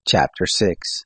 Chapter 6.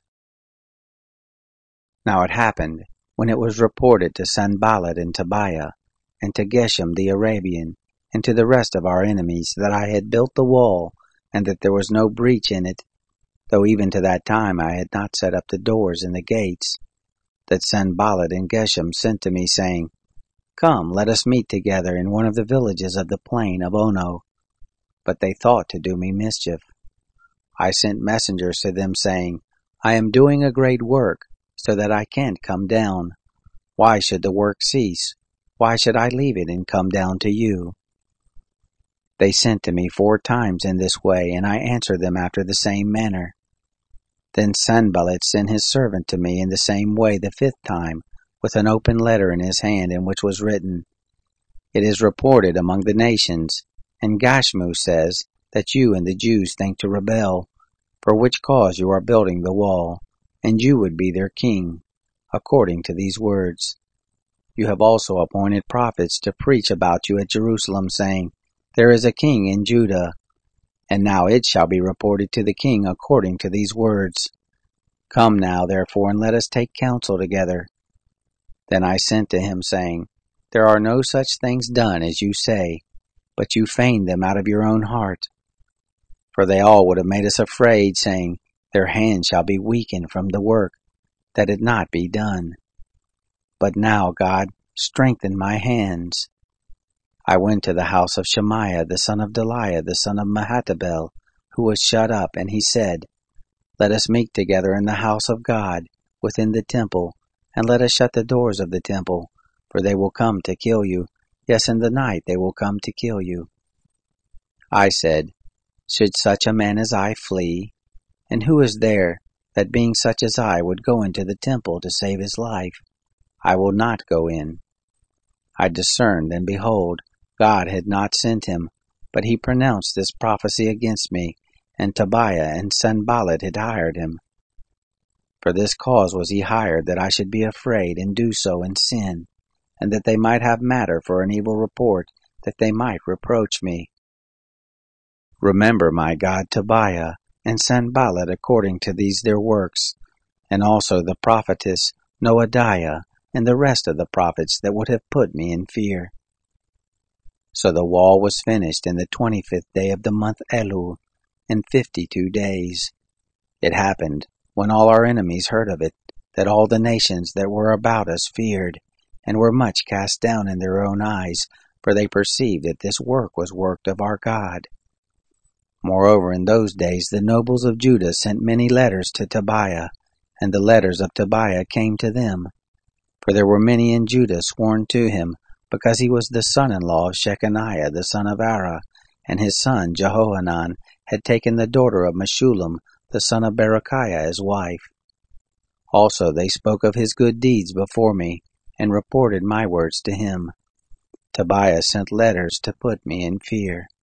Now it happened, when it was reported to Sanballat and Tobiah, and to Geshem the Arabian, and to the rest of our enemies, that I had built the wall, and that there was no breach in it, though even to that time I had not set up the doors and the gates, that Sanballat and Geshem sent to me, saying, Come, let us meet together in one of the villages of the plain of Ono. But they thought to do me mischief. I sent messengers to them, saying, I am doing a great work, so that I can't come down. Why should the work cease? Why should I leave it and come down to you? They sent to me 4 times in this way, and I answered them after the same manner. Then Sanballat sent his servant to me in the same way the 5th time, with an open letter in his hand, in which was written, It is reported among the nations, and Gashmu says, that you and the Jews think to rebel, for which cause you are building the wall, and you would be their king, according to these words. You have also appointed prophets to preach about you at Jerusalem, saying, There is a king in Judah, and now it shall be reported to the king according to these words. Come now, therefore, and let us take counsel together. Then I sent to him, saying, There are no such things done as you say, but you feigned them out of your own heart. For they all would have made us afraid, saying, Their hands shall be weakened from the work, that it not be done. But now, God, strengthen my hands. I went to the house of Shemaiah, the son of Delaiah, the son of Mehetabel, who was shut up, and he said, Let us meet together in the house of God, within the temple, and let us shut the doors of the temple, for they will come to kill you. Yes, in the night they will come to kill you. I said, Should such a man as I flee? And who is there that being such as I would go into the temple to save his life? I will not go in. I discerned, and behold, God had not sent him, but he pronounced this prophecy against me, and Tobiah and Sanballat had hired him. For this cause was he hired, that I should be afraid and do so in sin, and that they might have matter for an evil report, that they might reproach me. Remember, my God, Tobiah and Sanballat according to these their works, and also the prophetess Noadiah, and the rest of the prophets that would have put me in fear. So the wall was finished in the 25th day of the month Elul, in 52 days. It happened, when all our enemies heard of it, that all the nations that were about us feared, and were much cast down in their own eyes, for they perceived that this work was worked of our God. Moreover, in those days the nobles of Judah sent many letters to Tobiah, and the letters of Tobiah came to them. For there were many in Judah sworn to him, because he was the son-in-law of Shechaniah the son of Ara, and his son Jehohanan had taken the daughter of Meshullam the son of Berechiah as wife. Also they spoke of his good deeds before me, and reported my words to him. Tobiah sent letters to put me in fear.